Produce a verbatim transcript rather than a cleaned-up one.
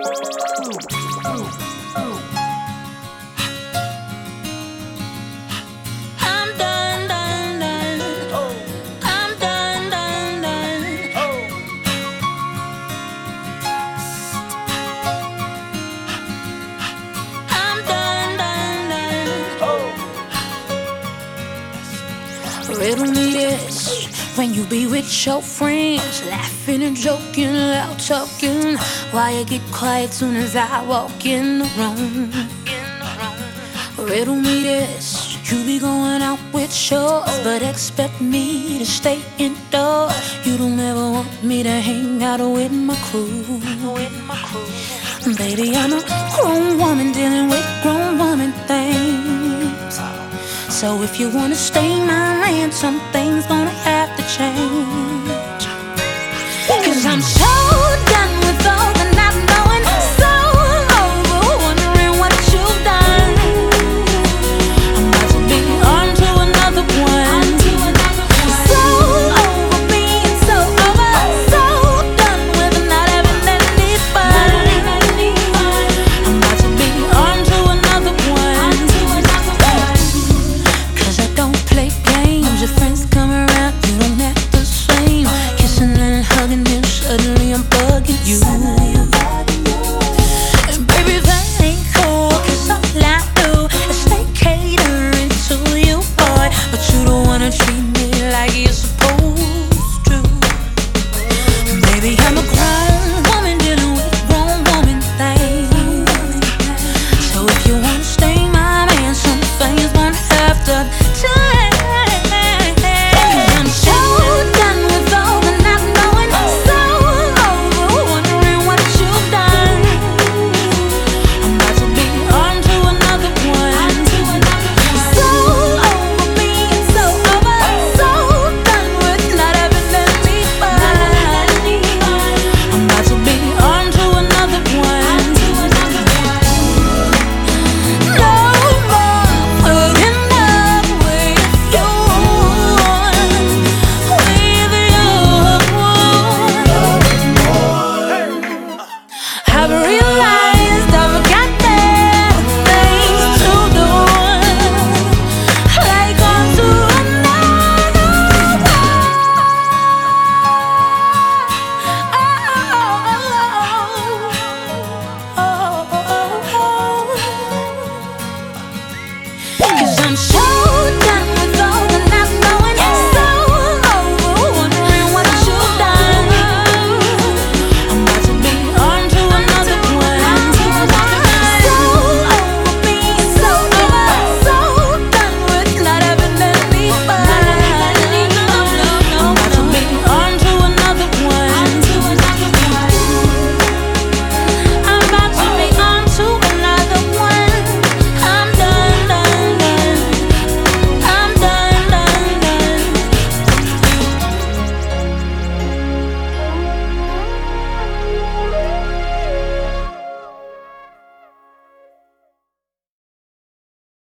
I'm done, done, done. I'm done, done, done. I'm done, done, done. Riddle me this. When you be with your friends, laughing and joking, loud talking, why you get quiet soon as I walk in the room? Riddle me this. You be going out with yours, but expect me to stay indoors. You don't ever want me to hang out with my crew. Baby, I'm a grown woman dealing with grown woman things. So if you wanna stay my man, some things gonna have to change. Cause I'm so